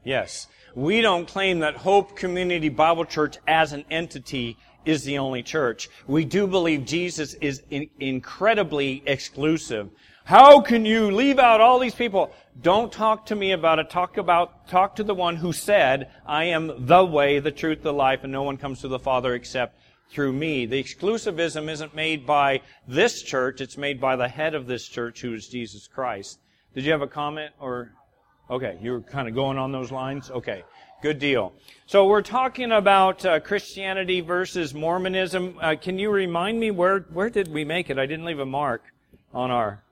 Yes. We don't claim that Hope Community Bible Church as an entity is the only church. We do believe Jesus is incredibly exclusive. How can you leave out all these people? Don't talk to me about it. Talk to the one who said, I am the way, the truth, the life, and no one comes to the Father except through me. The exclusivism isn't made by this church. It's made by the head of this church, who is Jesus Christ. Did you have a comment or... Okay, you were kind of going on those lines? Okay, good deal. So we're talking about Christianity versus Mormonism. Can you remind me, where did we make it? I didn't leave a mark on our...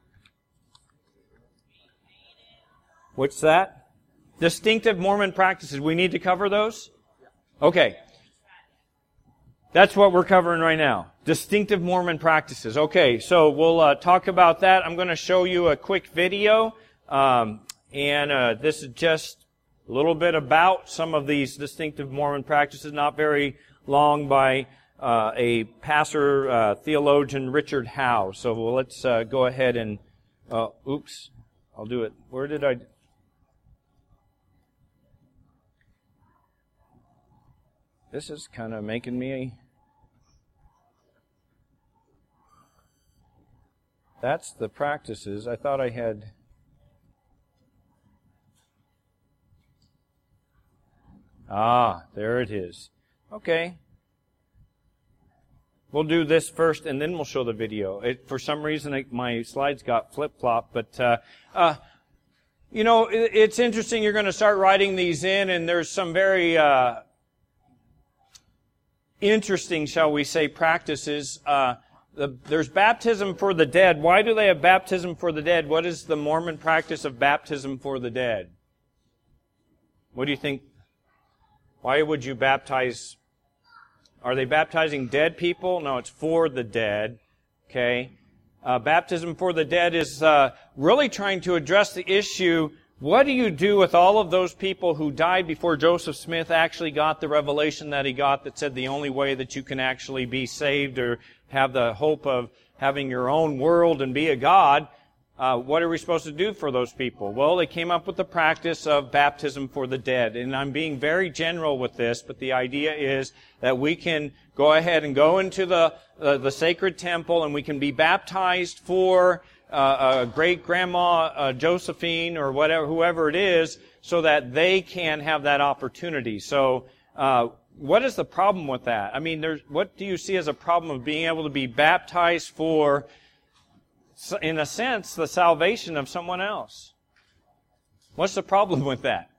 What's that? Distinctive Mormon practices. We need to cover those? Okay. That's what we're covering right now. Distinctive Mormon practices. Okay, so we'll talk about that. I'm going to show you a quick video. And this is just a little bit about some of these distinctive Mormon practices, not very long, by a pastor, theologian, Richard Howe. So let's go ahead and... oops, I'll do it. Where did I... This is kind of making me... That's the practices. I thought I had... Ah, there it is. Okay. We'll do this first, and then we'll show the video. For some reason, my slides got flip-flopped, but, it's interesting. You're going to start writing these in, and there's some very interesting, shall we say, practices. There's baptism for the dead. Why do they have baptism for the dead? What is the Mormon practice of baptism for the dead? What do you think? Why would you baptize? Are they baptizing dead people? No, it's for the dead. Okay. Baptism for the dead is really trying to address the issue, what do you do with all of those people who died before Joseph Smith actually got the revelation that he got that said the only way that you can actually be saved or have the hope of having your own world and be a God? What are we supposed to do for those people? Well, they came up with the practice of baptism for the dead. And I'm being very general with this, but the idea is that we can go ahead and go into the sacred temple and we can be baptized for great-grandma Josephine or whatever, whoever it is, so that they can have that opportunity. So, what is the problem with that? I mean, what do you see as a problem of being able to be baptized for, in a sense, the salvation of someone else? What's the problem with that?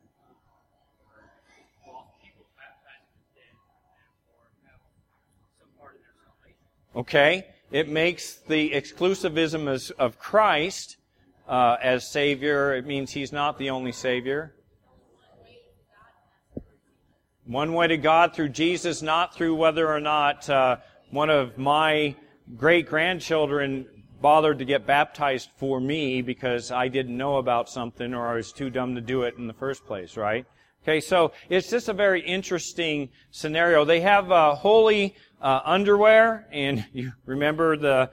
Okay, it makes the exclusivism of Christ as Savior. It means He's not the only Savior. One way to God through Jesus, not through whether or not one of my great-grandchildren bothered to get baptized for me because I didn't know about something or I was too dumb to do it in the first place, right? Okay, so it's just a very interesting scenario. They have holy underwear, and you remember the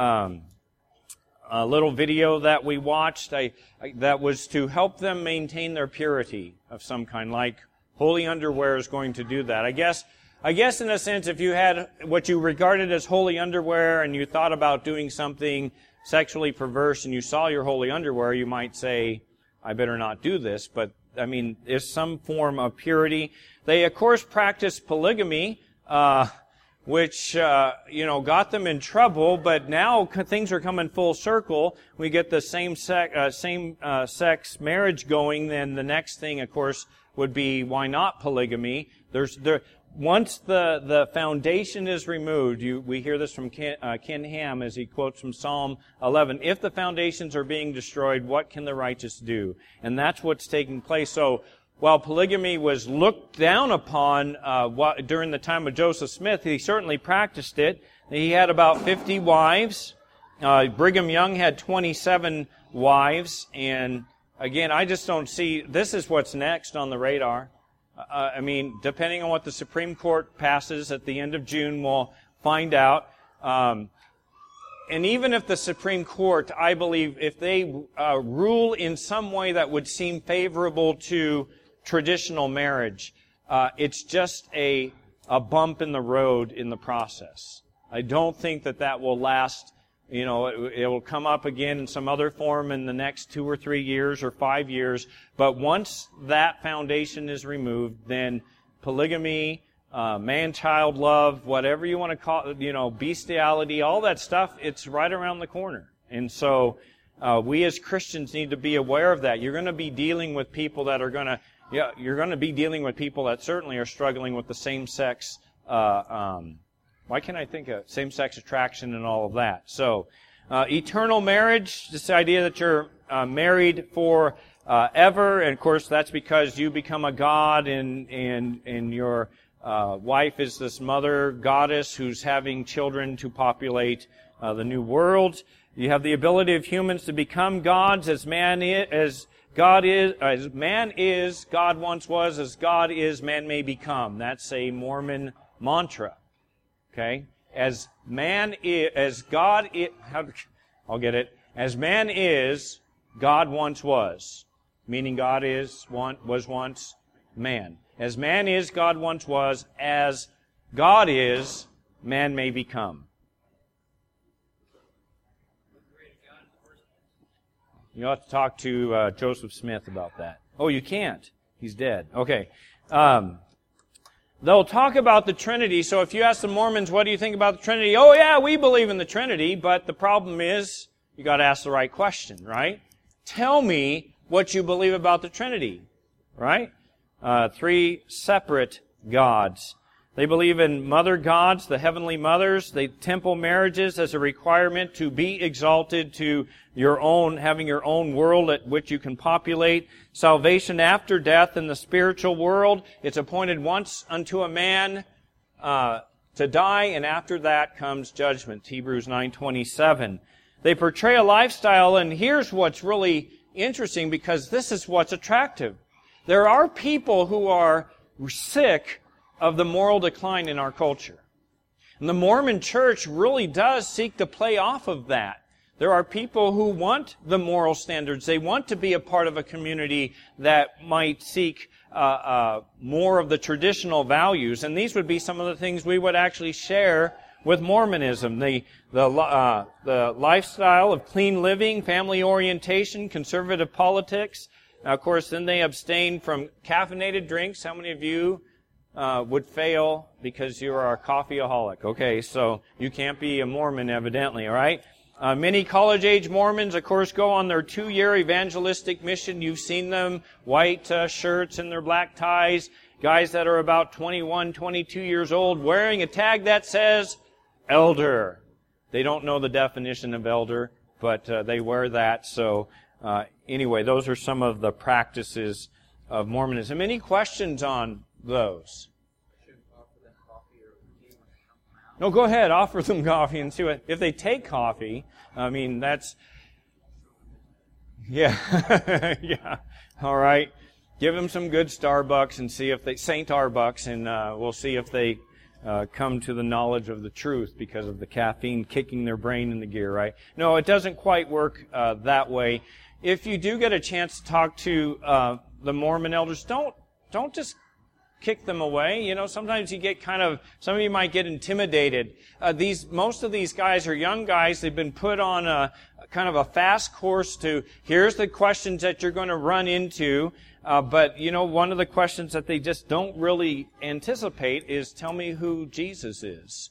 little video that we watched that was to help them maintain their purity of some kind, like holy underwear is going to do that. I guess in a sense, if you had what you regarded as holy underwear and you thought about doing something sexually perverse and you saw your holy underwear, you might say, I better not do this. But, I mean, it's some form of purity. They, of course, practice polygamy, which, got them in trouble, but now things are coming full circle. We get the same sex marriage going, then the next thing, of course, would be, why not polygamy? Once the foundation is removed, we hear this from Ken Ham as he quotes from Psalm 11, if the foundations are being destroyed, what can the righteous do? And that's what's taking place. So while polygamy was looked down upon during the time of Joseph Smith, he certainly practiced it. He had about 50 wives. Brigham Young had 27 wives. And again, I just don't see, this is what's next on the radar. Depending on what the Supreme Court passes at the end of June, we'll find out. And even if the Supreme Court, I believe, if they rule in some way that would seem favorable to traditional marriage. It's just a bump in the road in the process. I don't think that will last. You know, it will come up again in some other form in the next 2 or 3 years or 5 years. But once that foundation is removed, then polygamy, man-child love, whatever you want to call it, you know, bestiality, all that stuff, it's right around the corner. And so we as Christians need to be aware of that. You're going to be dealing with people that are going to, you're going to be dealing with people that certainly are struggling with the same-sex why can't I think of same-sex attraction and all of that? So, eternal marriage, this idea that you're married for ever, and of course that's because you become a god and your wife is this mother goddess who's having children to populate the new world. You have the ability of humans to become gods as man is, God once was, as God is, man may become. That's a Mormon mantra. Okay? As man is, as God is, I'll get it. As man is, God once was. Meaning God was once man. As man is, God once was. As God is, man may become. You'll have to talk to Joseph Smith about that. Oh, you can't. He's dead. Okay. They'll talk about the Trinity. So if you ask the Mormons, what do you think about the Trinity? Oh yeah, we believe in the Trinity, but the problem is, you got to ask the right question, right? Tell me what you believe about the Trinity, right? 3 separate gods. They believe in mother gods, the heavenly mothers. They temple marriages as a requirement to be exalted to your own, having your own world at which you can populate. Salvation after death in the spiritual world. It's appointed once unto a man to die, and after that comes judgment. Hebrews 9:27. They portray a lifestyle, and here's what's really interesting, because this is what's attractive. There are people who are sick of the moral decline in our culture. And the Mormon Church really does seek to play off of that. There are people who want the moral standards. They want to be a part of a community that might seek more of the traditional values. And these would be some of the things we would actually share with Mormonism. The lifestyle of clean living, family orientation, conservative politics. Now, of course, then they abstain from caffeinated drinks. How many of you would fail because you are a coffeeaholic? Okay, so you can't be a Mormon evidently, all right? Many college-age Mormons, of course, go on their 2-year evangelistic mission. You've seen them, white shirts and their black ties, guys that are about 21, 22 years old, wearing a tag that says, elder. They don't know the definition of elder, but they wear that. So anyway, those are some of the practices of Mormonism. Any questions on those? No, go ahead. Offer them coffee and see what... If they take coffee, I mean, that's... Yeah. Yeah. All right. Give them some good Starbucks and see if they... St. Arbucks, and we'll see if they come to the knowledge of the truth because of the caffeine kicking their brain into gear, right? No, it doesn't quite work that way. If you do get a chance to talk to the Mormon elders, don't just kick them away. You know, sometimes you get some of you might get intimidated. Most of these guys are young guys. They've been put on a kind of a fast course to, here's the questions that you're going to run into. But, you know, one of the questions that they just don't really anticipate is, tell me who Jesus is.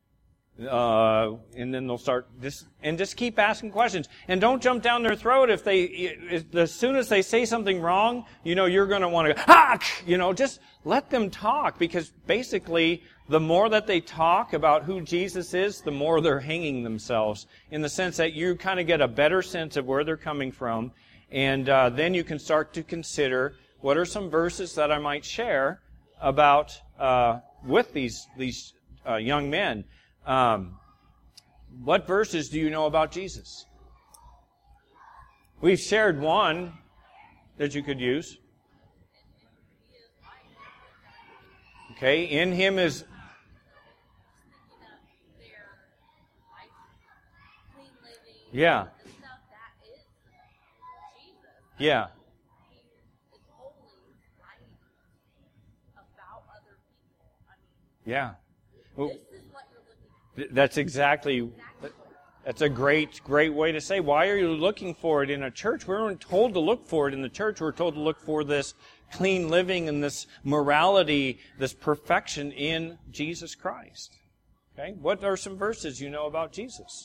And then they'll start just keep asking questions. And don't jump down their throat as soon as they say something wrong, you know, you're going to want to go, you know, just let them talk, because basically the more that they talk about who Jesus is, the more they're hanging themselves, in the sense that you kind of get a better sense of where they're coming from. And then you can start to consider, what are some verses that I might share about with these young men? What verses do you know about Jesus? We've shared one that you could use. Okay, in Him is... Yeah. Yeah. Yeah. Well, This is what you're looking for. that's a great way to say, why are you looking for it in a church? We weren't told to look for it in the church. We're told to look for this clean living and this morality, this perfection in Jesus Christ. Okay? What are some verses you know about Jesus?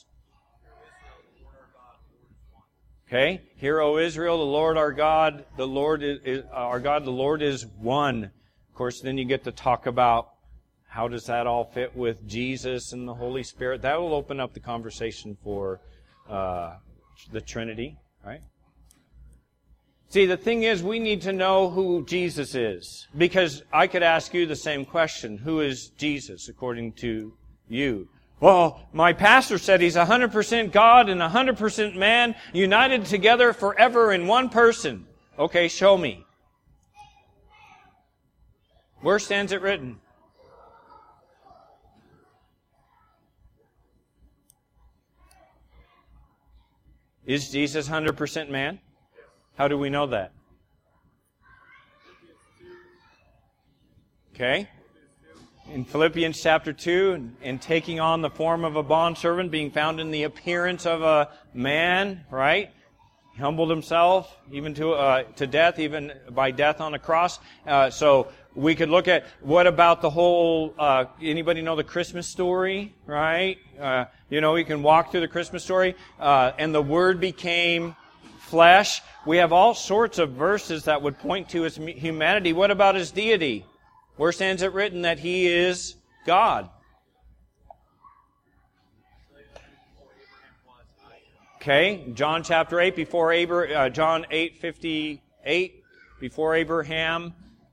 Okay? Hear, O Israel, the Lord our God, the Lord is our God, the Lord is one. Of course, then you get to talk about how does that all fit with Jesus and the Holy Spirit? That will open up the conversation for the Trinity, right? See, the thing is, we need to know who Jesus is. Because I could ask you the same question. Who is Jesus according to you? Well, my pastor said he's 100% God and 100% man, united together forever in one person. Okay, show me. Where stands it written? Is Jesus 100% man? How do we know that? Okay. In Philippians chapter 2, and taking on the form of a bondservant, being found in the appearance of a man, right? He humbled himself even to death, even by death on a cross. So we could look at, what about the whole, anybody know the Christmas story, right? You can walk through the Christmas story, and the Word became flesh. We have all sorts of verses that would point to His humanity. What about His deity? Where stands it written that He is God? Okay, John chapter 8, John 8:58, before Abraham,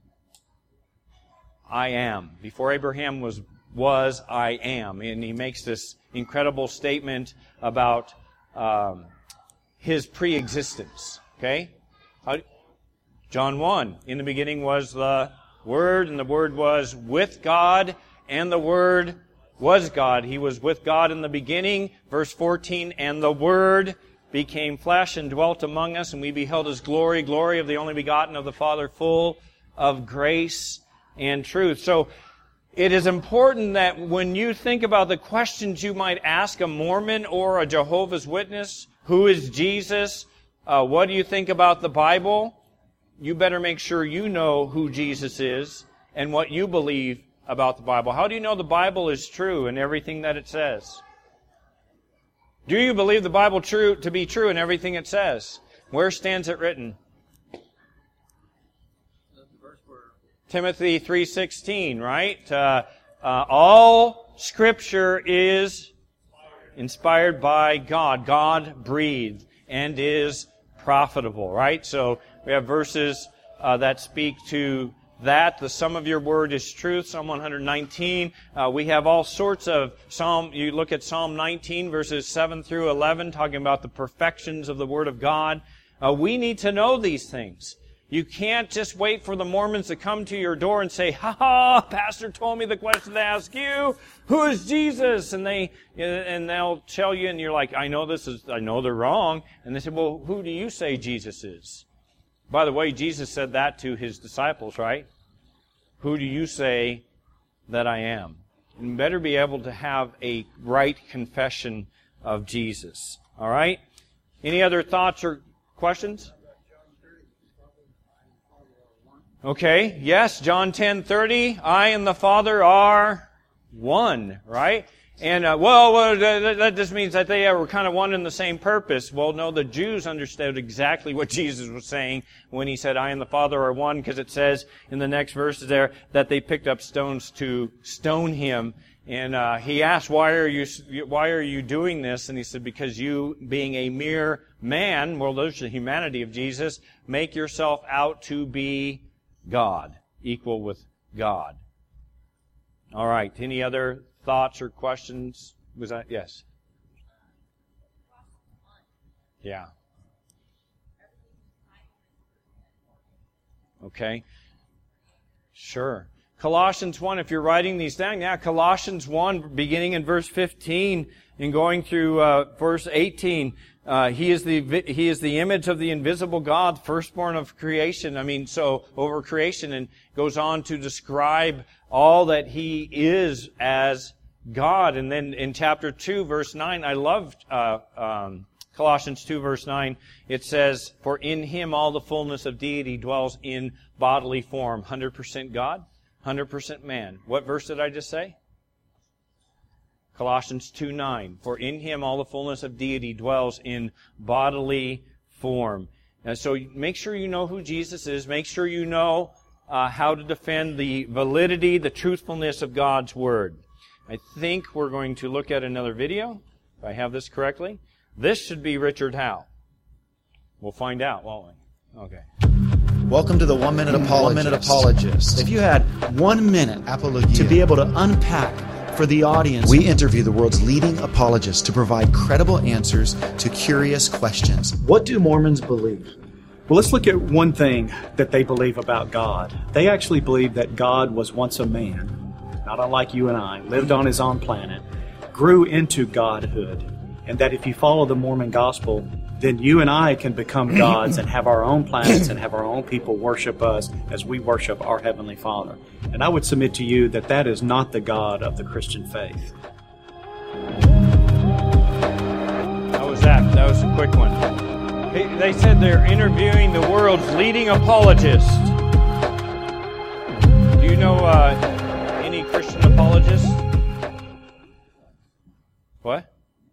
I am. Before Abraham was I am. And he makes this incredible statement about His pre-existence. Okay? John 1, in the beginning was the Word, and the Word was with God, and the Word was God. He was with God in the beginning. Verse 14, and the Word became flesh and dwelt among us, and we beheld His glory, glory of the only begotten of the Father, full of grace and truth. So it is important that when you think about the questions you might ask a Mormon or a Jehovah's Witness, who is Jesus? What do you think about the Bible? You better make sure you know who Jesus is and what you believe about the Bible. How do you know the Bible is true in everything that it says? Do you believe the Bible to be true in everything it says? Where stands it written? Timothy 3:16, right? All Scripture is inspired by God. God breathed and is profitable, right? So we have verses that speak to that. The sum of your word is truth, Psalm 119. We have all sorts of you look at Psalm 19, verses 7 through 11, talking about the perfections of the Word of God. We need to know these things. You can't just wait for the Mormons to come to your door and say, "Ha, Pastor told me the question to ask you, who is Jesus?" And they'll tell you, and you're like, I know they're wrong. And they say, "Well, who do you say Jesus is?" By the way, Jesus said that to His disciples, right? Who do you say that I am? You better be able to have a right confession of Jesus. All right? Any other thoughts or questions? Okay, yes, John 10:30, I and the Father are one, right? And, that just means that they were kind of one in the same purpose. Well, no, the Jews understood exactly what Jesus was saying when He said, I and the Father are one, because it says in the next verses there that they picked up stones to stone Him. And He asked, why are you doing this? And He said, because you, being a mere man, well, there's the humanity of Jesus, make yourself out to be God, equal with God. All right, any other thoughts or questions? Was that, yes? Yeah. Okay. Sure. Colossians 1, if you're writing these down, Colossians 1, beginning in verse 15 and going through verse 18, He is the image of the invisible God, firstborn of creation. I mean, so over creation, and goes on to describe all that He is as God. And then in chapter 2, verse 9, I loved Colossians 2, verse 9. It says, "For in Him all the fullness of deity dwells in bodily form." 100% God, 100% man. What verse did I just say? Colossians 2:9. "For in Him all the fullness of deity dwells in bodily form." And so make sure you know who Jesus is. Make sure you know how to defend the validity, the truthfulness of God's Word. I think we're going to look at another video, if I have this correctly. This should be Richard Howe. We'll find out, won't we? Okay. Welcome to the 1 Minute Apologist. If you had 1 minute to be able to unpack for the audience, we interview the world's leading apologists to provide credible answers to curious questions. What do Mormons believe? Well, let's look at one thing that they believe about God. They actually believe that God was once a man, not unlike you and I, lived on His own planet, grew into godhood, and that if you follow the Mormon gospel, then you and I can become gods and have our own planets and have our own people worship us as we worship our Heavenly Father. And I would submit to you that that is not the God of the Christian faith. How was that? That was a quick one. They said they're interviewing the world's leading apologist. Do you know any Christian apologists? What?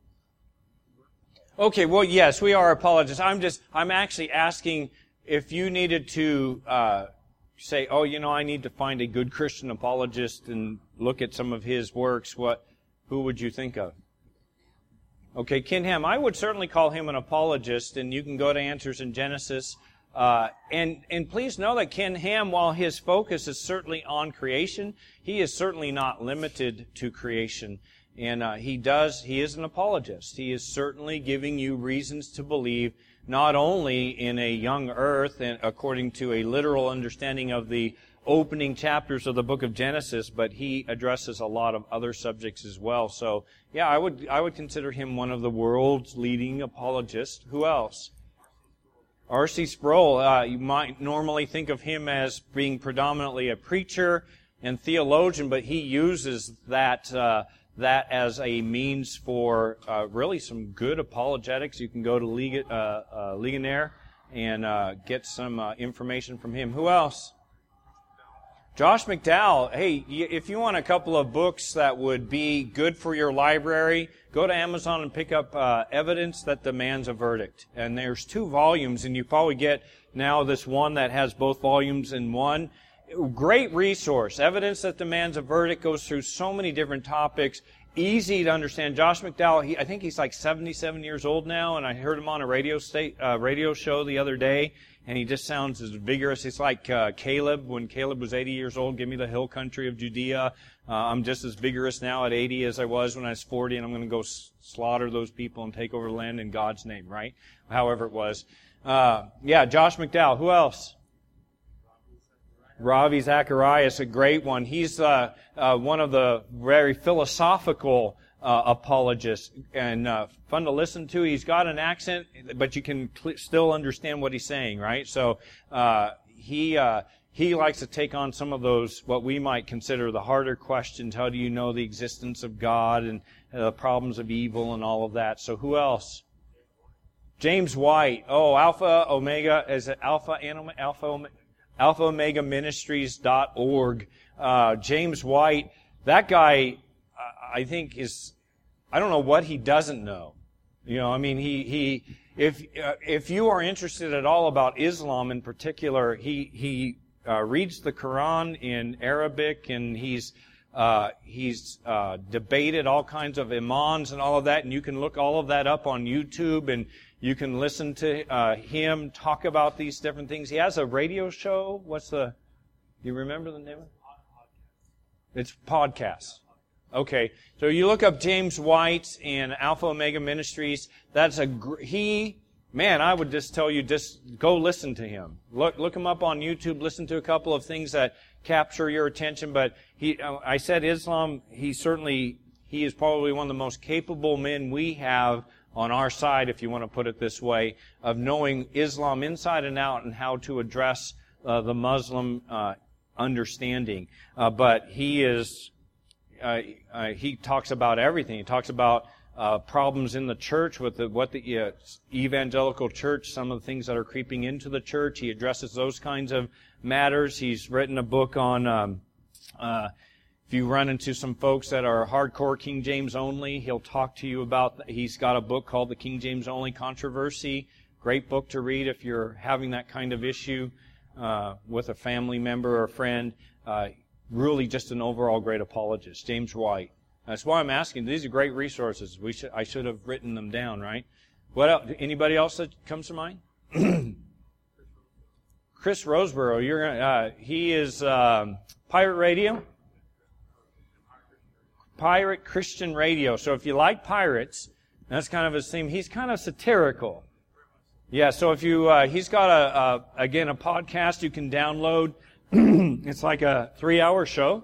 Okay, well, yes, we are apologists. I'm actually asking if you needed to say, oh, I need to find a good Christian apologist and look at some of his works. Who would you think of? Okay, Ken Ham. I would certainly call him an apologist, and you can go to Answers in Genesis. And please know that Ken Ham, while his focus is certainly on creation, he is certainly not limited to creation. And he is an apologist. He is certainly giving you reasons to believe not only in a young earth, and according to a literal understanding of the opening chapters of the book of Genesis, but he addresses a lot of other subjects as well. So, yeah, I would consider him one of the world's leading apologists. Who else? R.C. Sproul. You might normally think of him as being predominantly a preacher and theologian, but he uses that as a means for really some good apologetics. You can go to Ligonier and get some information from him. Who else? Josh McDowell. Hey, if you want a couple of books that would be good for your library, go to Amazon and pick up Evidence That Demands a Verdict. And there's 2 volumes, and you probably get now this one that has both volumes in one. Great resource. Evidence That Demands a Verdict goes through so many different topics. Easy to understand. Josh McDowell, I think he's like 77 years old now, and I heard him on a radio show the other day, and he just sounds as vigorous. It's like Caleb, when Caleb was 80 years old, give me the hill country of Judea. I'm just as vigorous now at 80 as I was when I was 40, and I'm going to go slaughter those people and take over the land in God's name, right? However it was. Josh McDowell. Who else? Ravi Zacharias, a great one. He's one of the very philosophical apologists, and fun to listen to. He's got an accent, but you can still understand what he's saying, right? So he likes to take on some of those, what we might consider the harder questions. How do you know the existence of God and the problems of evil and all of that? So who else? James White. Oh, Alpha Omega. Is it Alpha Omega? AlphaOmegaMinistries.org. James White, that guy, I think I don't know what he doesn't know. If you are interested at all about Islam in particular, he reads the Quran in Arabic, and he's debated all kinds of imams and all of that, and you can look all of that up on YouTube, and you can listen to him talk about these different things. He has a radio show. Do you remember the name of it? It's podcast. Okay. So you look up James White and Alpha Omega Ministries. That's I would just tell you, just go listen to him. Look him up on YouTube. Listen to a couple of things that capture your attention. But I said Islam, he is probably one of the most capable men we have on our side, if you want to put it this way, of knowing Islam inside and out and how to address the Muslim understanding. But he talks about everything. He talks about problems in the church with what the evangelical church, some of the things that are creeping into the church. He addresses those kinds of matters. He's written a book on, if you run into some folks that are hardcore King James only, he'll talk to you about, he's got a book called The King James Only Controversy. Great book to read if you're having that kind of issue with a family member or friend. Really just an overall great apologist. James White. That's why I'm asking. These are great resources. I should have written them down, right? What else? Anybody else that comes to mind? Chris Roseborough. He is Pirate Radio. Pirate Christian Radio. So if you like pirates, that's kind of his theme. He's kind of satirical. Yeah. So if you, he's got a podcast you can download. It's like a 3-hour show.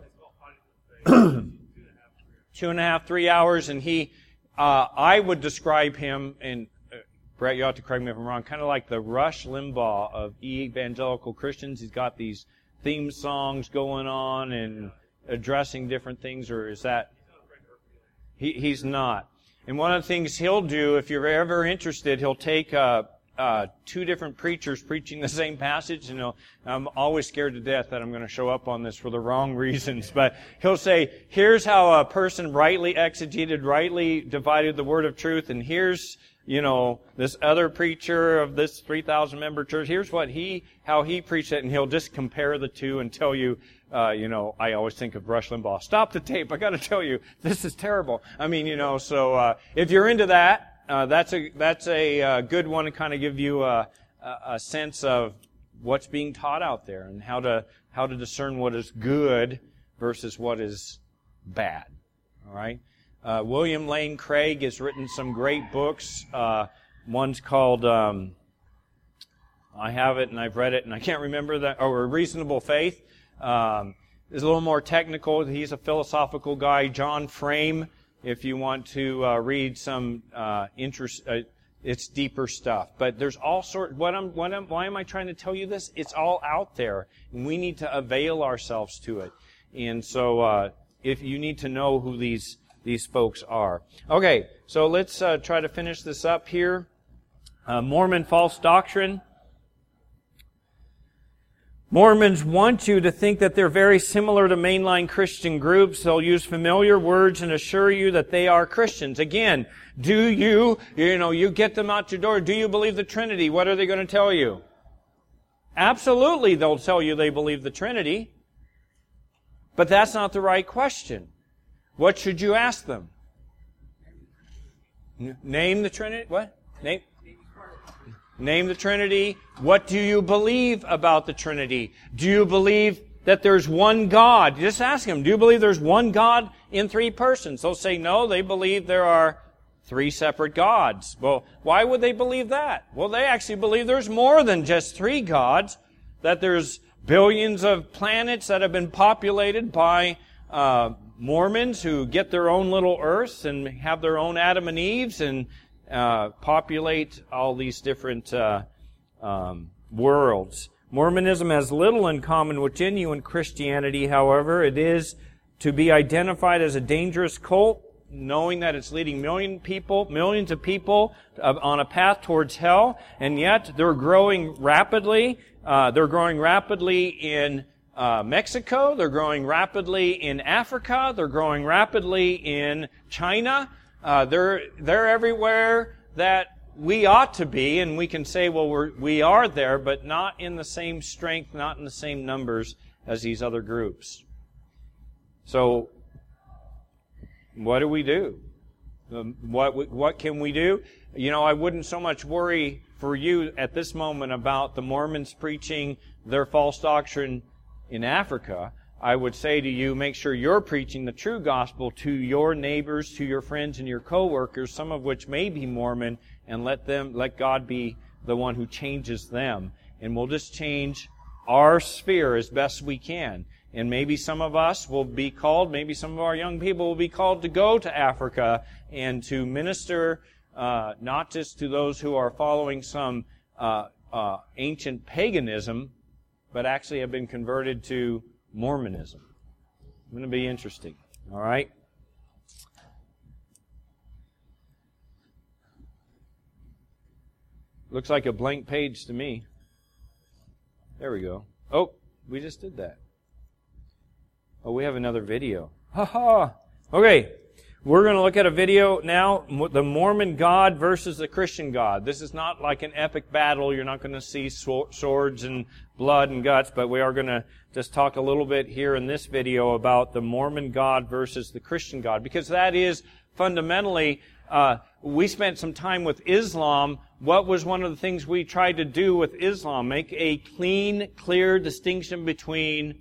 2.5, 3 hours, and he, I would describe him, and Brett, you ought to correct me if I'm wrong, kind of like the Rush Limbaugh of evangelical Christians. He's got these theme songs going on and addressing different things, or is that? He's not. And one of the things he'll do, if you're ever interested, he'll take two different preachers preaching the same passage. I'm always scared to death that I'm going to show up on this for the wrong reasons. But he'll say, here's how a person rightly exegeted, rightly divided the word of truth, and here's, this other preacher of this 3,000 member church, here's how he preached it, and he'll just compare the two and tell you, I always think of Rush Limbaugh. Stop the tape. I got to tell you, this is terrible. So if you're into that, that's a good one to kind of give you a sense of what's being taught out there and how to discern what is good versus what is bad. All right. William Lane Craig has written some great books. One's called I have it and I've read it and I can't remember that. Or Reasonable Faith. Is a little more technical. He's a philosophical guy. John Frame. If you want to read some it's deeper stuff. But there's all sorts. Why am I trying to tell you this? It's all out there, and we need to avail ourselves to it. And so, if you need to know who these folks are. Okay, so let's try to finish this up here. Mormon false doctrine. Mormons want you to think that they're very similar to mainline Christian groups. They'll use familiar words and assure you that they are Christians. Again, do you get them out your door, do you believe the Trinity? What are they going to tell you? Absolutely, they'll tell you they believe the Trinity. But that's not the right question. What should you ask them? Name the Trinity? What? Name the Trinity. What do you believe about the Trinity? Do you believe that there's one God? Just ask them, do you believe there's one God in three persons? They'll say no, they believe there are three separate gods. Well, why would they believe that? Well, they actually believe there's more than just three gods, that there's billions of planets that have been populated by Mormons who get their own little Earths and have their own Adam and Eves and populate all these different worlds. Mormonism has little in common with genuine Christianity, however. It is to be identified as a dangerous cult, knowing that it's leading millions of people on a path towards hell, and yet they're growing rapidly. They're growing rapidly in Mexico. They're growing rapidly in Africa. They're growing rapidly in China. They're everywhere that we ought to be, and we can say, well, we are there, but not in the same strength, not in the same numbers as these other groups. So, what do we do? What can we do? I wouldn't so much worry for you at this moment about the Mormons preaching their false doctrine in Africa. I would say to you, make sure you're preaching the true gospel to your neighbors, to your friends and your co-workers, some of which may be Mormon, and let God be the one who changes them. And we'll just change our sphere as best we can. And maybe some of us will be called, maybe some of our young people will be called to go to Africa and to minister not just to those who are following some ancient paganism, but actually have been converted to Mormonism. It's going to be interesting. All right? Looks like a blank page to me. There we go. Oh, we just did that. Oh, we have another video. Ha ha! Okay, we're going to look at a video now, the Mormon God versus the Christian God. This is not like an epic battle. You're not going to see swords and blood and guts, but we are going to just talk a little bit here in this video about the Mormon God versus the Christian God, because that is fundamentally, we spent some time with Islam. What was one of the things we tried to do with Islam? Make a clean, clear distinction between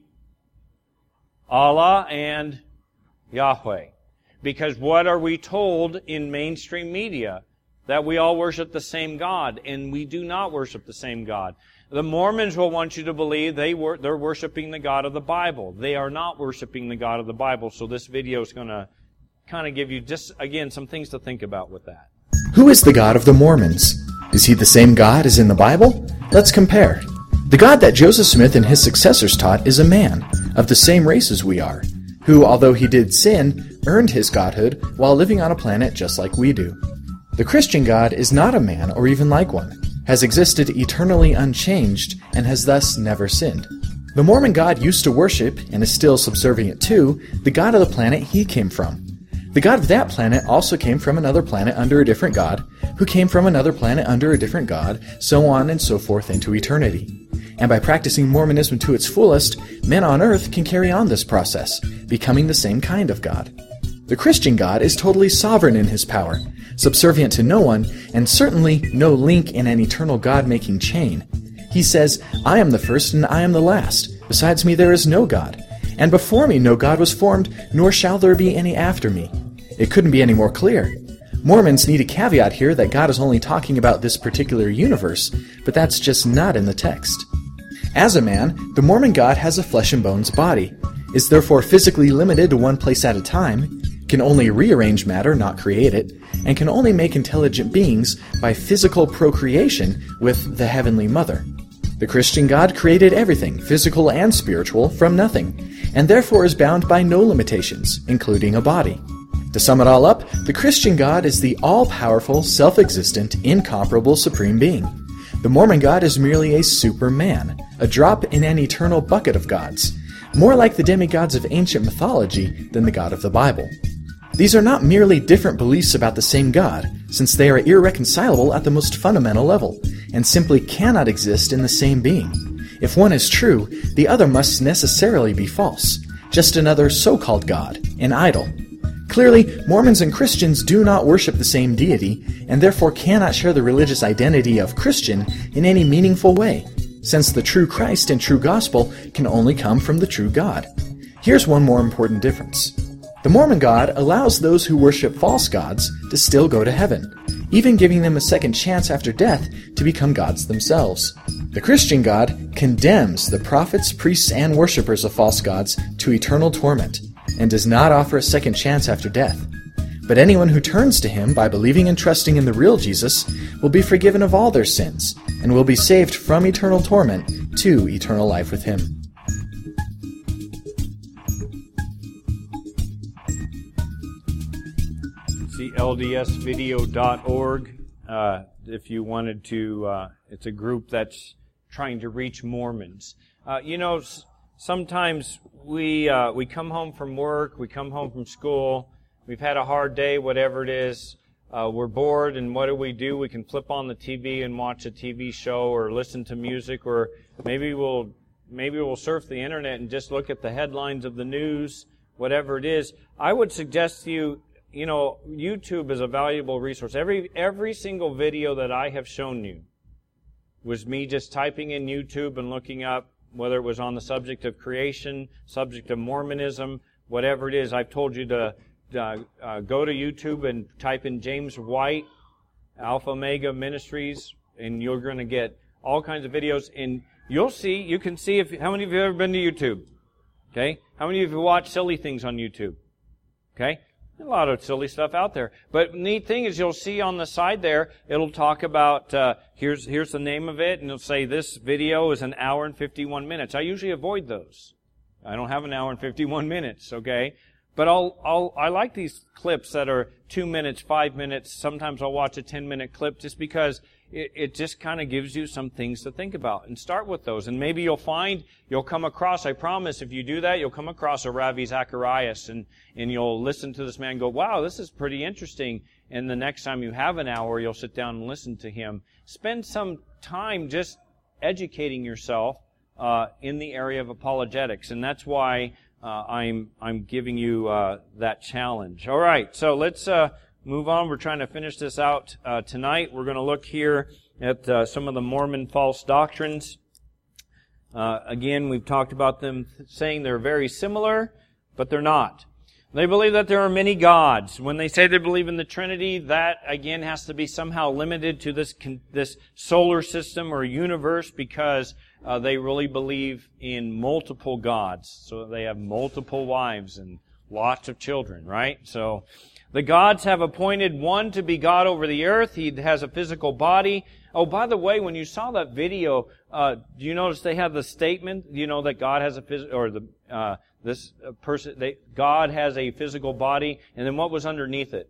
Allah and Yahweh. Because what are we told in mainstream media? That we all worship the same God, and we do not worship the same God. The Mormons will want you to believe they're worshiping the God of the Bible. They are not worshiping the God of the Bible, so this video is going to kind of give you just, again, some things to think about with that. Who is the God of the Mormons? Is he the same God as in the Bible? Let's compare. The God that Joseph Smith and his successors taught is a man, of the same race as we are, who, although he did sin, earned his godhood while living on a planet just like we do. The Christian God is not a man or even like one, has existed eternally unchanged, and has thus never sinned. The Mormon God used to worship, and is still subservient to, the God of the planet he came from. The God of that planet also came from another planet under a different God, who came from another planet under a different God, so on and so forth into eternity. And by practicing Mormonism to its fullest, men on earth can carry on this process, becoming the same kind of God. The Christian God is totally sovereign in his power, subservient to no one, and certainly no link in an eternal God-making chain. He says, "I am the first and I am the last. Besides me there is no God. And before me no God was formed, nor shall there be any after me." It couldn't be any more clear. Mormons need a caveat here that God is only talking about this particular universe, but that's just not in the text. As a man, the Mormon God has a flesh and bones body, is therefore physically limited to one place at a time, can only rearrange matter, not create it, and can only make intelligent beings by physical procreation with the Heavenly Mother. The Christian God created everything, physical and spiritual, from nothing, and therefore is bound by no limitations, including a body. To sum it all up, the Christian God is the all-powerful, self-existent, incomparable Supreme Being. The Mormon God is merely a superman, a drop in an eternal bucket of gods, more like the demigods of ancient mythology than the God of the Bible. These are not merely different beliefs about the same God, since they are irreconcilable at the most fundamental level, and simply cannot exist in the same being. If one is true, the other must necessarily be false, just another so-called God, an idol. Clearly, Mormons and Christians do not worship the same deity, and therefore cannot share the religious identity of Christian in any meaningful way, since the true Christ and true gospel can only come from the true God. Here's one more important difference. The Mormon God allows those who worship false gods to still go to heaven, even giving them a second chance after death to become gods themselves. The Christian God condemns the prophets, priests, and worshippers of false gods to eternal torment, and does not offer a second chance after death. But anyone who turns to him by believing and trusting in the real Jesus will be forgiven of all their sins, and will be saved from eternal torment to eternal life with him. See ldsvideo.org if you wanted to. It's a group that's trying to reach Mormons. Sometimes we come home from work, we come home from school, we've had a hard day, whatever it is, we're bored, and what do? We can flip on the TV and watch a TV show or listen to music, or maybe we'll surf the internet and just look at the headlines of the news, whatever it is. I would suggest to you, YouTube is a valuable resource. Every single video that I have shown you was me just typing in YouTube and looking up, whether it was on the subject of creation, subject of Mormonism, whatever it is. I've told you to go to YouTube and type in James White, Alpha Omega Ministries, and you're going to get all kinds of videos. And you can see how many of you have ever been to YouTube? Okay? How many of you watch silly things on YouTube? Okay? A lot of silly stuff out there. But neat thing is you'll see on the side there, it'll talk about, here's the name of it, and it'll say this video is 1 hour and 51 minutes. I usually avoid those. I don't have 1 hour and 51 minutes, okay? But I like these clips that are 2 minutes, 5 minutes. Sometimes I'll watch a 10-minute clip just because it just kind of gives you some things to think about. And start with those. And maybe you'll come across, I promise, if you do that, you'll come across a Ravi Zacharias and you'll listen to this man and go, wow, this is pretty interesting. And the next time you have an hour, you'll sit down and listen to him. Spend some time just educating yourself in the area of apologetics. And that's why I'm giving you that challenge. All right, so let's move on. We're trying to finish this out tonight. We're going to look here at some of the Mormon false doctrines. Again, we've talked about them saying they're very similar, but they're not. They believe that there are many gods. When they say they believe in the Trinity, that again has to be somehow limited to this solar system or universe because they really believe in multiple gods. So they have multiple wives and lots of children, right? So the gods have appointed one to be God over the earth. He has a physical body. Oh, by the way, when you saw that video, do you notice they have the statement, that God has God has a physical body, and then what was underneath it?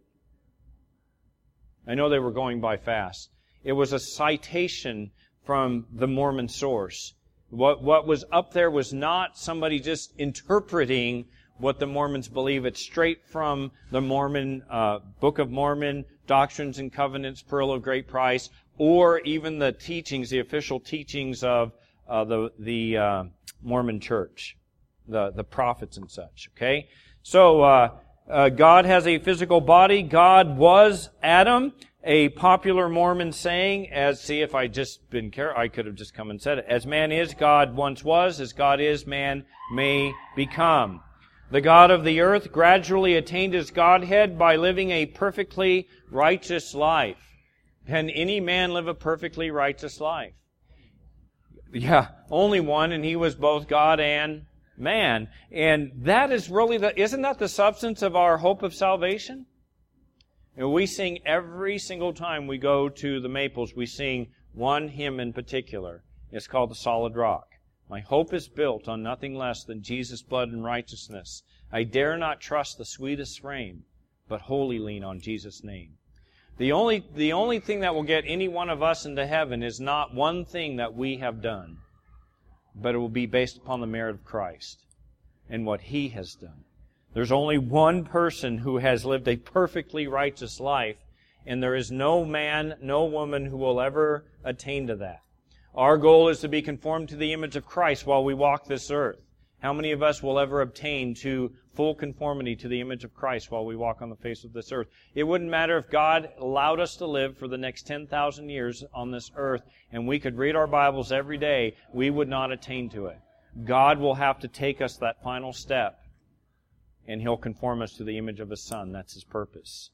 I know they were going by fast. It was a citation from the Mormon source. What was up there was not somebody just interpreting what the Mormons believe. It's straight from the Mormon, Book of Mormon, Doctrines and Covenants, Pearl of Great Price, or even the teachings, the official teachings of the Mormon Church, the prophets and such. Okay, so God has a physical body. God was Adam. A popular Mormon saying, if I just been careful, I could have just come and said it. As man is, God once was. As God is, man may become. The God of the earth gradually attained his Godhead by living a perfectly righteous life. Can any man live a perfectly righteous life? Yeah, only one, and he was both God and man. And that is really isn't that the substance of our hope of salvation? And we sing every single time we go to the Maples, we sing one hymn in particular. It's called The Solid Rock. My hope is built on nothing less than Jesus' blood and righteousness. I dare not trust the sweetest frame, but wholly lean on Jesus' name. The only thing that will get any one of us into heaven is not one thing that we have done, but it will be based upon the merit of Christ and what He has done. There's only one person who has lived a perfectly righteous life, and there is no man, no woman who will ever attain to that. Our goal is to be conformed to the image of Christ while we walk this earth. How many of us will ever obtain to full conformity to the image of Christ while we walk on the face of this earth? It wouldn't matter if God allowed us to live for the next 10,000 years on this earth and we could read our Bibles every day, we would not attain to it. God will have to take us that final step, and He'll conform us to the image of His Son. That's His purpose.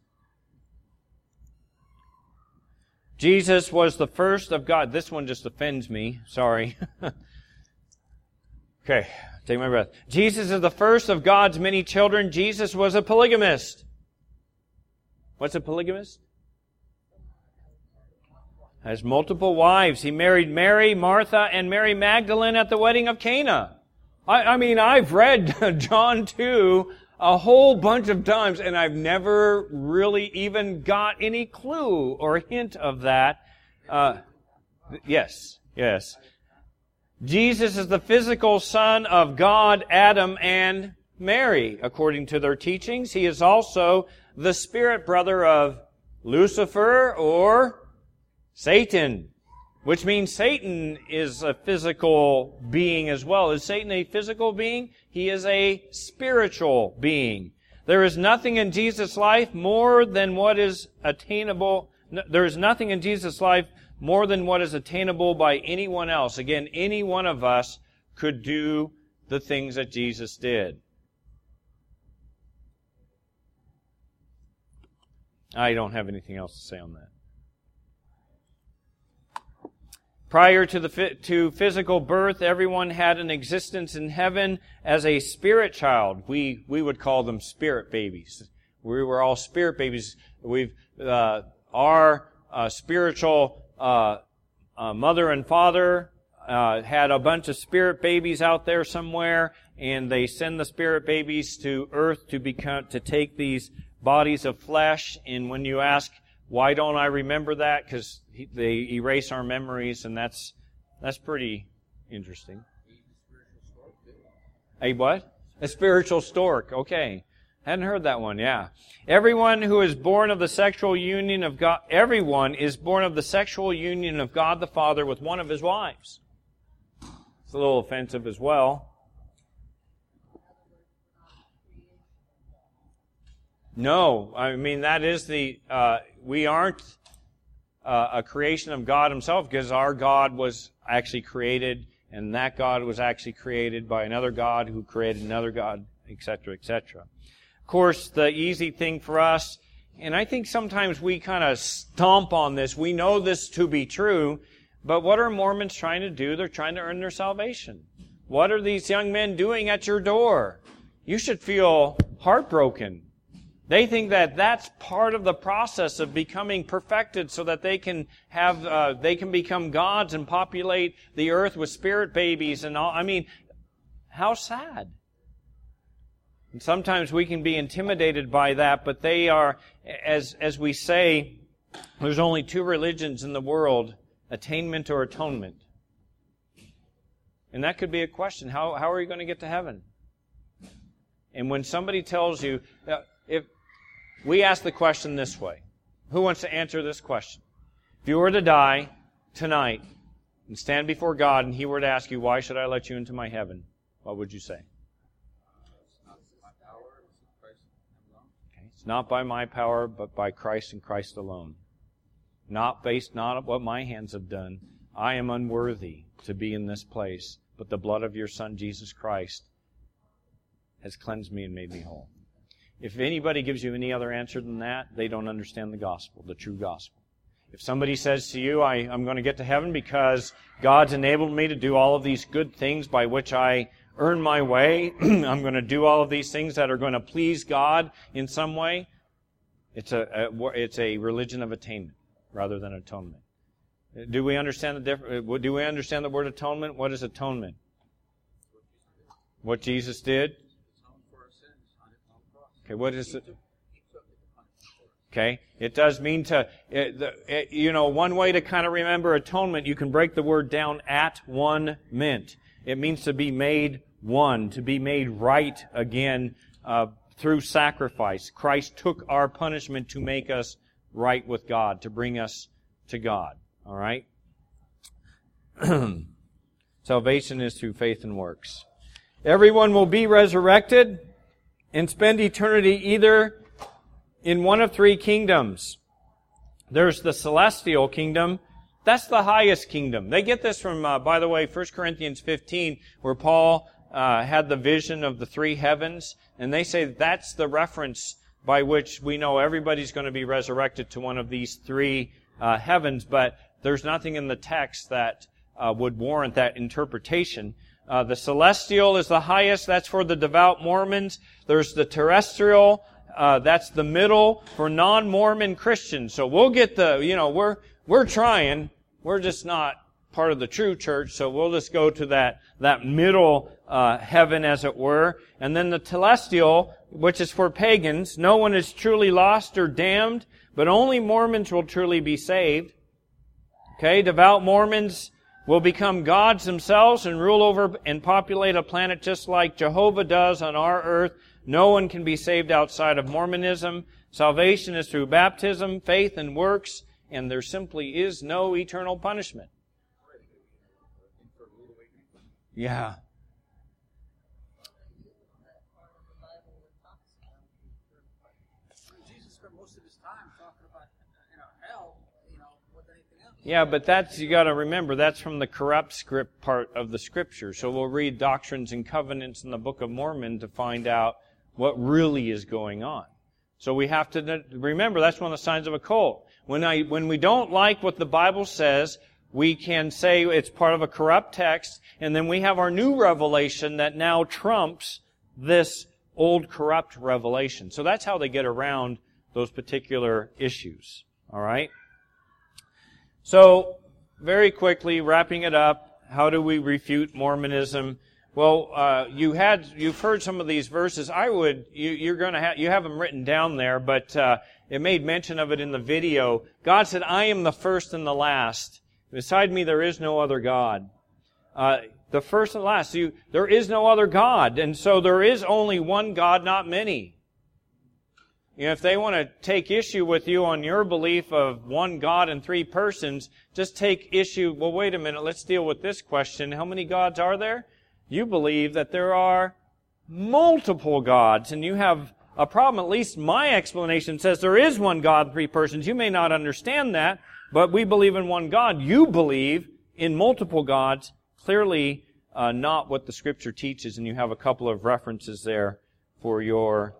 Jesus was the first of God. This one just offends me. Sorry. Okay, take my breath. Jesus is the first of God's many children. Jesus was a polygamist. What's a polygamist? Has multiple wives. He married Mary, Martha, and Mary Magdalene at the wedding of Cana. I mean, I've read John 2 a whole bunch of times, and I've never really even got any clue or hint of that. Yes. Jesus is the physical son of God, Adam, and Mary, according to their teachings. He is also the spirit brother of Lucifer or Satan, which means Satan is a physical being as well. Is Satan a physical being? He is a spiritual being. There is nothing in Jesus' life more than what is attainable. There is nothing in Jesus' life more than what is attainable by anyone else. Again, any one of us could do the things that Jesus did. I don't have anything else to say on that. Prior to physical birth, everyone had an existence in heaven as a spirit child. We would call them spirit babies. We were all spirit babies. Our spiritual mother and father had a bunch of spirit babies out there somewhere, and they send the spirit babies to earth to take these bodies of flesh. And when you ask, why don't I remember that? Because they erase our memories, and that's pretty interesting. A what? A spiritual stork. Okay. Hadn't heard that one, yeah. Everyone who is born of the sexual union of God, everyone is born of the sexual union of God the Father with one of His wives. It's a little offensive as well. No, I mean, that is we aren't a creation of God Himself, because our God was actually created, and that God was actually created by another God who created another God, etc., etc. Of course, the easy thing for us, and I think sometimes we kind of stomp on this, we know this to be true, but what are Mormons trying to do? They're trying to earn their salvation. What are these young men doing at your door? You should feel heartbroken. They think that that's part of the process of becoming perfected, so that they can become gods and populate the earth with spirit babies and all. I mean, how sad. And sometimes we can be intimidated by that, but they are, as we say, there's only two religions in the world, attainment or atonement. And that could be a question. How are you going to get to heaven? And when somebody tells you, if we ask the question this way, who wants to answer this question? If you were to die tonight and stand before God and He were to ask you, why should I let you into my heaven? What would you say? Okay. It's not by my power, but by Christ and Christ alone. Not on what my hands have done. I am unworthy to be in this place, but the blood of your Son, Jesus Christ, has cleansed me and made me whole. If anybody gives you any other answer than that, they don't understand the gospel, the true gospel. If somebody says to you, I'm going to get to heaven because God's enabled me to do all of these good things by which I earn my way, I'm going to do all of these things that are going to please God in some way, it's a religion of attainment rather than atonement. Do we understand the difference? Do we understand the word atonement? What is atonement? What Jesus did? Okay, what is it? Okay, it does mean one way to kind of remember atonement, you can break the word down at one ment. It means to be made one, to be made right again through sacrifice. Christ took our punishment to make us right with God, to bring us to God. All right? Salvation is through faith and works. Everyone will be resurrected and spend eternity either in one of three kingdoms. There's the celestial kingdom. That's the highest kingdom. They get this from, by the way, 1 Corinthians 15, where Paul had the vision of the three heavens, and they say that's the reference by which we know everybody's going to be resurrected to one of these three heavens, but there's nothing in the text that would warrant that interpretation. The celestial is the highest. That's for the devout Mormons. There's the terrestrial. That's the middle for non-Mormon Christians. So we'll get we're trying. We're just not part of the true church. So we'll just go to that middle heaven, as it were. And then the telestial, which is for pagans. No one is truly lost or damned, but only Mormons will truly be saved. Okay, devout Mormons will become gods themselves and rule over and populate a planet just like Jehovah does on our earth. No one can be saved outside of Mormonism. Salvation is through baptism, faith, and works, and there simply is no eternal punishment. Yeah. Jesus spent most of his time talking about hell, with anything else. Yeah, but you got to remember, that's from the corrupt script part of the Scripture. So we'll read Doctrines and Covenants in the Book of Mormon to find out what really is going on. So we have to remember that's one of the signs of a cult. When we don't like what the Bible says, we can say it's part of a corrupt text, and then we have our new revelation that now trumps this old corrupt revelation. So that's how they get around those particular issues. All right? So, very quickly, wrapping it up, how do we refute Mormonism? Well, you've heard some of these verses. You have them written down there, but it made mention of it in the video. God said, "I am the first and the last. Beside me there is no other God." The first and last. There is no other God, and so there is only one God, not many. If they want to take issue with you on your belief of one God and three persons, just take issue, well, wait a minute, let's deal with this question. How many gods are there? You believe that there are multiple gods, and you have a problem. At least my explanation says there is one God, three persons. You may not understand that, but we believe in one God. You believe in multiple gods. Clearly not what the Scripture teaches, and you have a couple of references there for your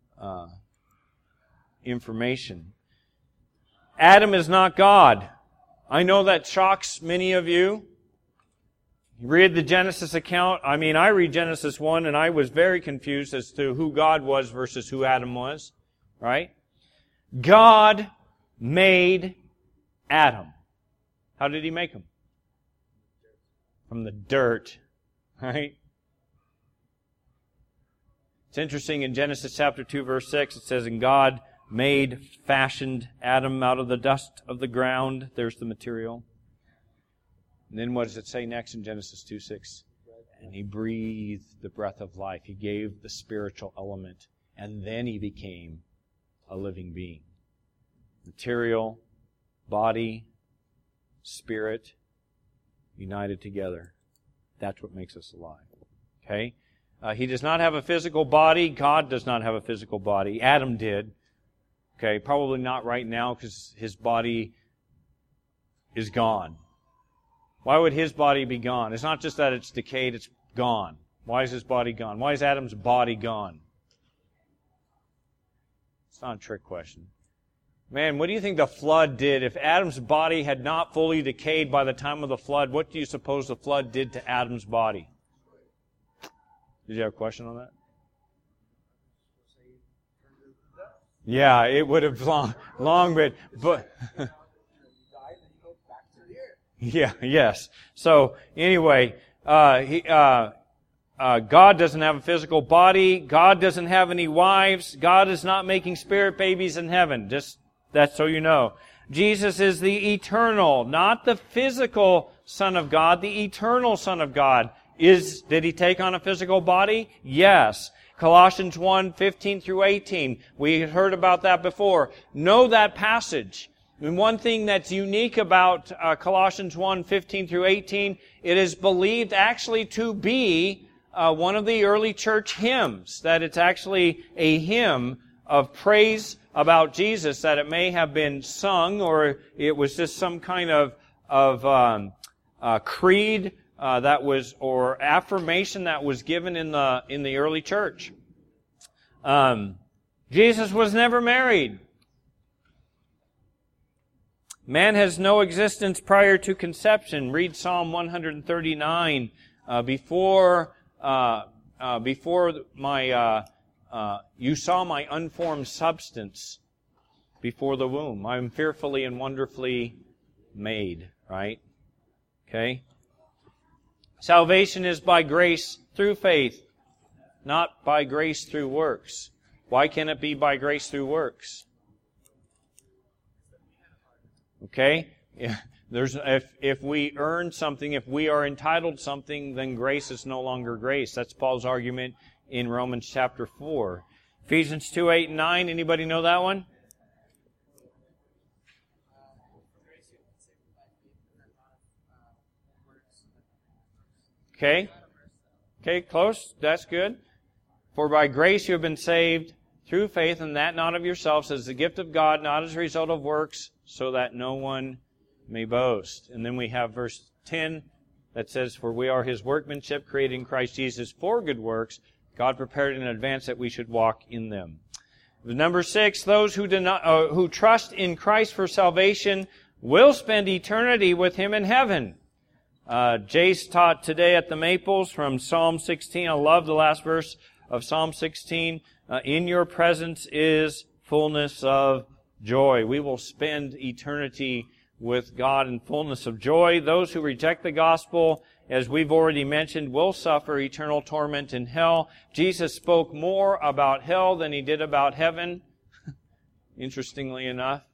information. Adam is not God. I know that shocks many of you. You read the Genesis account. I read Genesis 1, and I was very confused as to who God was versus who Adam was. Right? God made Adam. How did He make him? From the dirt. Right? It's interesting, in Genesis chapter 2, verse 6, it says, "And God fashioned Adam out of the dust of the ground." There's the material. And then what does it say next in Genesis 2:6? "And He breathed the breath of life." He gave the spiritual element. And then he became a living being. Material, body, spirit, united together. That's what makes us alive. Okay? He does not have a physical body. God does not have a physical body. Adam did. Okay, probably not right now because his body is gone. Why would his body be gone? It's not just that it's decayed, it's gone. Why is his body gone? Why is Adam's body gone? It's not a trick question. Man, what do you think the flood did? If Adam's body had not fully decayed by the time of the flood, what do you suppose the flood did to Adam's body? Did you have a question on that? Yeah, it would have long been, but yeah, yes. So anyway, God doesn't have a physical body. God doesn't have any wives. God is not making spirit babies in heaven. Just that's so you know. Jesus is the eternal, not the physical Son of God, the eternal Son of God. Did He take on a physical body? Yes. Colossians 1:15 through 18. We had heard about that before. Know that passage. And one thing that's unique about Colossians 1:15 through 18, it is believed actually to be one of the early church hymns. That it's actually a hymn of praise about Jesus, that it may have been sung, or it was just some kind of creed or affirmation that was given in the early church. Jesus was never married. Man has no existence prior to conception. Read Psalm 139. You saw my unformed substance before the womb. I am fearfully and wonderfully made. Right? Okay? Salvation is by grace through faith, not by grace through works. Why can't it be by grace through works? Okay? If we earn something, if we are entitled something, then grace is no longer grace. That's Paul's argument in Romans chapter 4. Ephesians 2:8 and 9. Anybody know that one? Okay, close. That's good. For by grace you have been saved through faith, and that not of yourselves, as the gift of God, not as a result of works, so that no one may boast. And then we have verse 10 that says, for we are His workmanship, created in Christ Jesus for good works, God prepared in advance that we should walk in them. Number 6, those who trust in Christ for salvation will spend eternity with Him in heaven. Jace taught today at the Maples from Psalm 16. I love the last verse of Psalm 16, in your presence is fullness of joy. We will spend eternity with God in fullness of joy. Those who reject the gospel, as we've already mentioned, will suffer eternal torment in hell. Jesus spoke more about hell than he did about heaven, interestingly enough.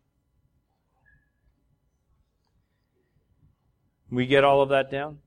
We get all of that down?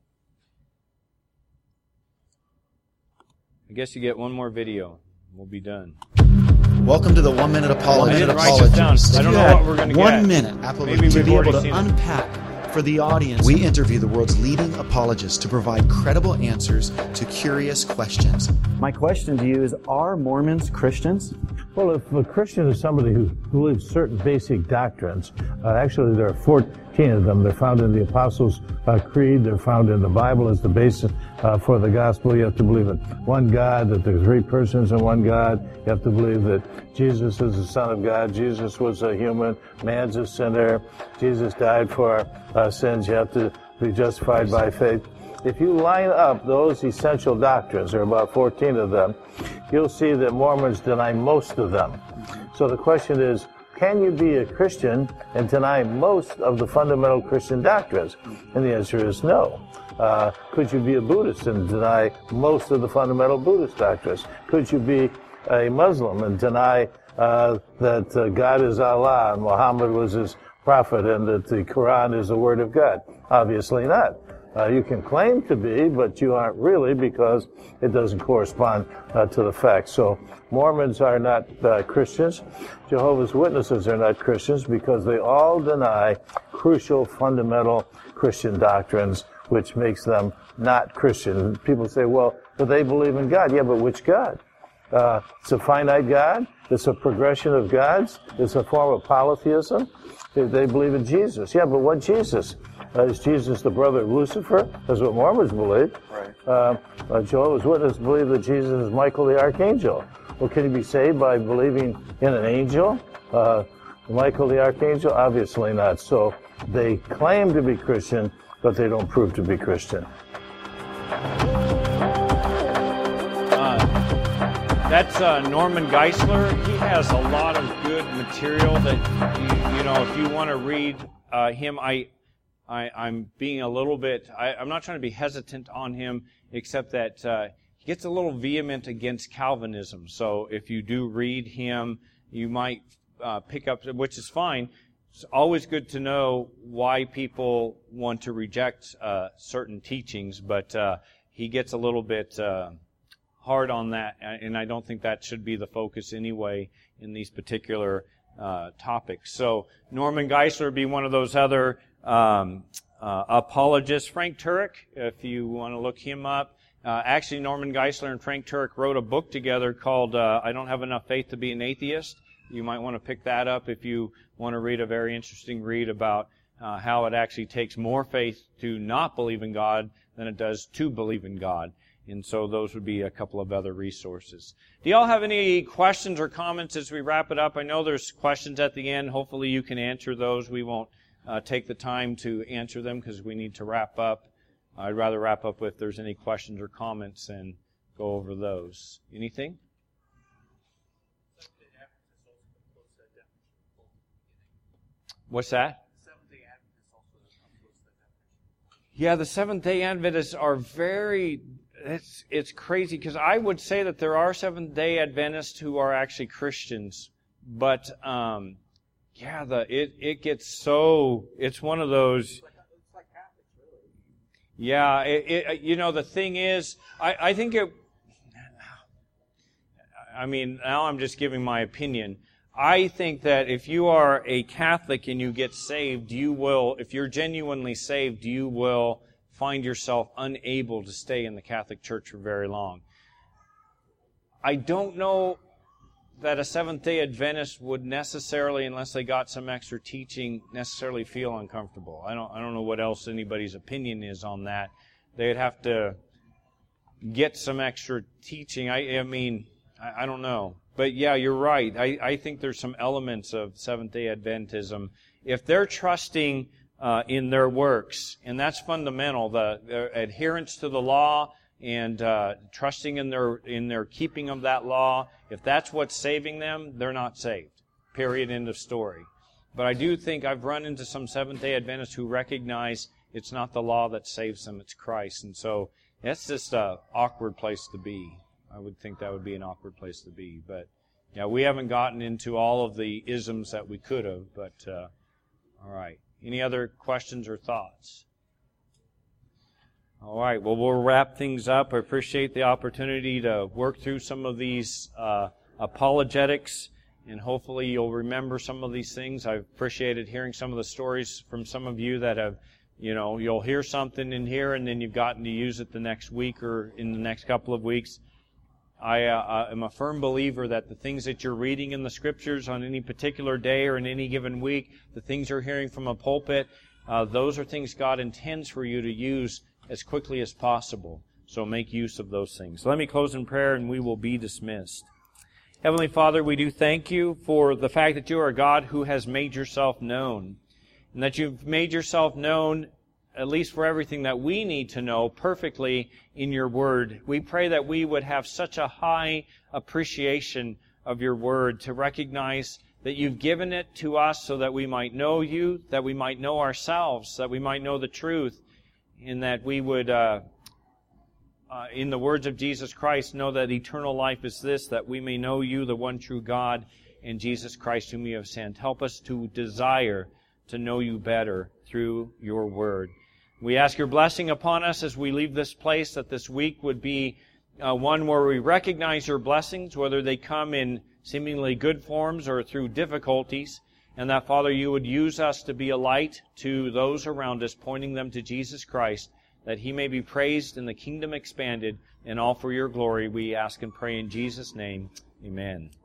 I guess you get one more video. We'll be done. Welcome to the 1 Minute Apologist. I don't know what we're going to get. 1 minute to be able to unpack for the audience. We interview the world's leading apologists to provide credible answers to curious questions. My question to you is, are Mormons Christians? Well, if a Christian is somebody who believes certain basic doctrines, actually there are 14 of them. They're found in the Apostles' Creed. They're found in the Bible as the basis for the gospel. You have to believe in one God, that there's three persons in one God. You have to believe that Jesus is the Son of God. Jesus was a human. Man's a sinner. Jesus died for our sins. You have to be justified by faith. If you line up those essential doctrines, there are about 14 of them, you'll see that Mormons deny most of them. So the question is, can you be a Christian and deny most of the fundamental Christian doctrines? And the answer is no. Could you be a Buddhist and deny most of the fundamental Buddhist doctrines? Could you be a Muslim and deny that God is Allah and Muhammad was his prophet and that the Quran is the word of God? Obviously not. You can claim to be, but you aren't really, because it doesn't correspond to the facts. So Mormons are not Christians. Jehovah's Witnesses are not Christians because they all deny crucial, fundamental Christian doctrines, which makes them not Christian. People say, well, but they believe in God. Yeah, but which God? It's a finite God. It's a progression of gods. It's a form of polytheism. They believe in Jesus. Yeah, but what Jesus? Is Jesus the brother of Lucifer? That's what Mormons believe. Right. Jehovah's Witnesses believe that Jesus is Michael the Archangel. Well, can you be saved by believing in an angel? Michael the Archangel? Obviously not. So they claim to be Christian, but they don't prove to be Christian. That's Norman Geisler. He has a lot of good material that, you know, if you want to read him, I'm being a little bit, I'm not trying to be hesitant on him, except that he gets a little vehement against Calvinism. So if you do read him, you might pick up, which is fine. It's always good to know why people want to reject certain teachings, but he gets a little bit hard on that, and I don't think that should be the focus anyway in these particular topics. So Norman Geisler would be one of those other apologists. Frank Turek, if you want to look him up. Actually, Norman Geisler and Frank Turek wrote a book together called I Don't Have Enough Faith to Be an Atheist. You might want to pick that up if you want to read a very interesting read about how it actually takes more faith to not believe in God than it does to believe in God. And so those would be a couple of other resources. Do y'all have any questions or comments as we wrap it up? I know there's questions at the end. Hopefully you can answer those. We won't take the time to answer them because we need to wrap up. I'd rather wrap up if there's any questions or comments and go over those. Anything? What's that? Yeah, the Seventh-day Adventists are very... It's crazy because I would say that there are Seventh-day Adventists who are actually Christians, but it gets so, it's one of those. It's like Catholics, really. Yeah, you know, the thing is, I think it. I mean, now I'm just giving my opinion. I think that if you are a Catholic and you get saved, you will, if you're genuinely saved, you will find yourself unable to stay in the Catholic Church for very long. I don't know that a Seventh-day Adventist would necessarily, unless they got some extra teaching, necessarily feel uncomfortable. I don't know what else anybody's opinion is on that. They'd have to get some extra teaching. I mean, I don't know. But yeah, you're right. I think there's some elements of Seventh-day Adventism. If they're trusting in their works, and that's fundamental, the adherence to the law and trusting in their keeping of that law, if that's what's saving them, they're not saved. Period. End of story. But I do think I've run into some Seventh-day Adventists who recognize it's not the law that saves them, it's Christ. And so that's just an awkward place to be. I would think that would be an awkward place to be. But yeah, we haven't gotten into all of the isms that we could have. But all right. Any other questions or thoughts? All right. Well, we'll wrap things up. I appreciate the opportunity to work through some of these apologetics. And hopefully you'll remember some of these things. I've appreciated hearing some of the stories from some of you that have, you'll hear something in here and then you've gotten to use it the next week or in the next couple of weeks. I am a firm believer that the things that you're reading in the Scriptures on any particular day or in any given week, the things you're hearing from a pulpit, those are things God intends for you to use as quickly as possible. So make use of those things. Let me close in prayer and we will be dismissed. Heavenly Father, we do thank you for the fact that you are a God who has made yourself known, and that you've made yourself known, at least for everything that we need to know, perfectly in your Word. We pray that we would have such a high appreciation of your Word, to recognize that you've given it to us so that we might know you, that we might know ourselves, that we might know the truth, and that we would, in the words of Jesus Christ, know that eternal life is this, that we may know you, the one true God, and Jesus Christ whom you have sent. Help us to desire to know you better through your Word. We ask your blessing upon us as we leave this place, that this week would be one where we recognize your blessings, whether they come in seemingly good forms or through difficulties, and that, Father, you would use us to be a light to those around us, pointing them to Jesus Christ, that He may be praised and the kingdom expanded, and all for your glory we ask and pray in Jesus' name. Amen.